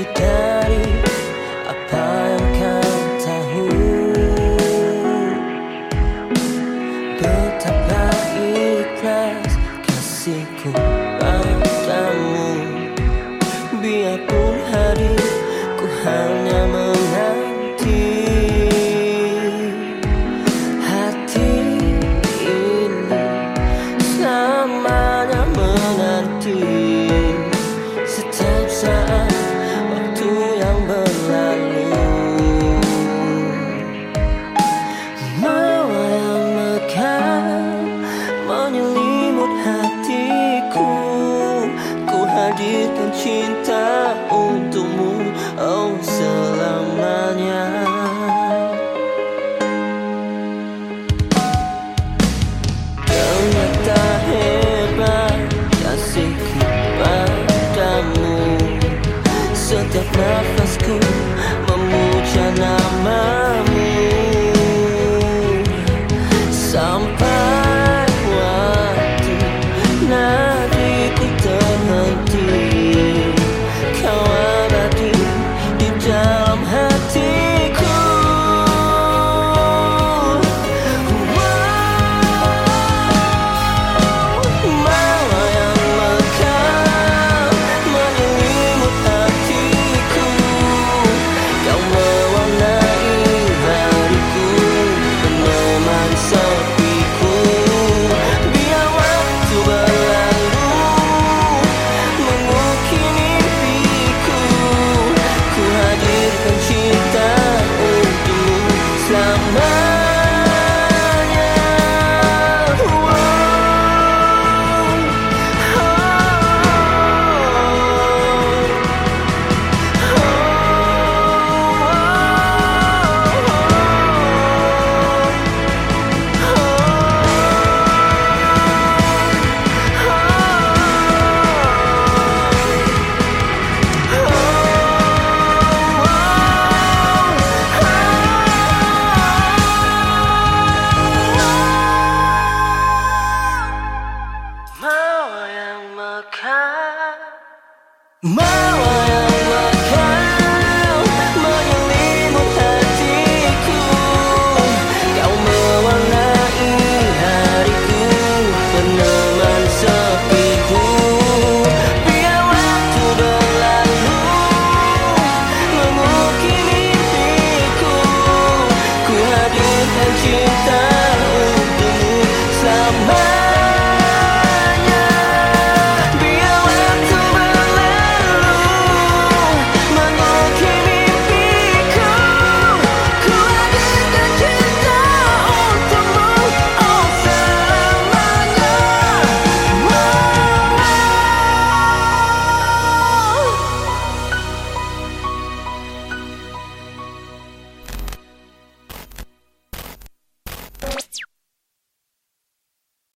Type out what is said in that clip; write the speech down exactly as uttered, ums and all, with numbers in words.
lebih dari apa yang kau tahu. Betapa ikhlas kasihku padamu. Biarpun hadir ku hanya menanti. Hati ini selamanya menanti. Setiap saat waktu yang berlalu, mawa yang mekar menyelimut hatiku. Ku hadirkan cinta untukmu, oh selamanya. Ternyata hebat kasihku padamu. Setiap nafasku memuja namamu. Sampai waktu nadiku terhenti, kau abadi di dalam hatiku. Wow, mawa yang mekar menyelimut hatiku. Kau mewarnai hariku, menemani sepiku. Biar waktu berlalu mengukir mimpiku. Ku hadirkan cinta untukmu selamanya. Wow, mawa yang mekar, mawa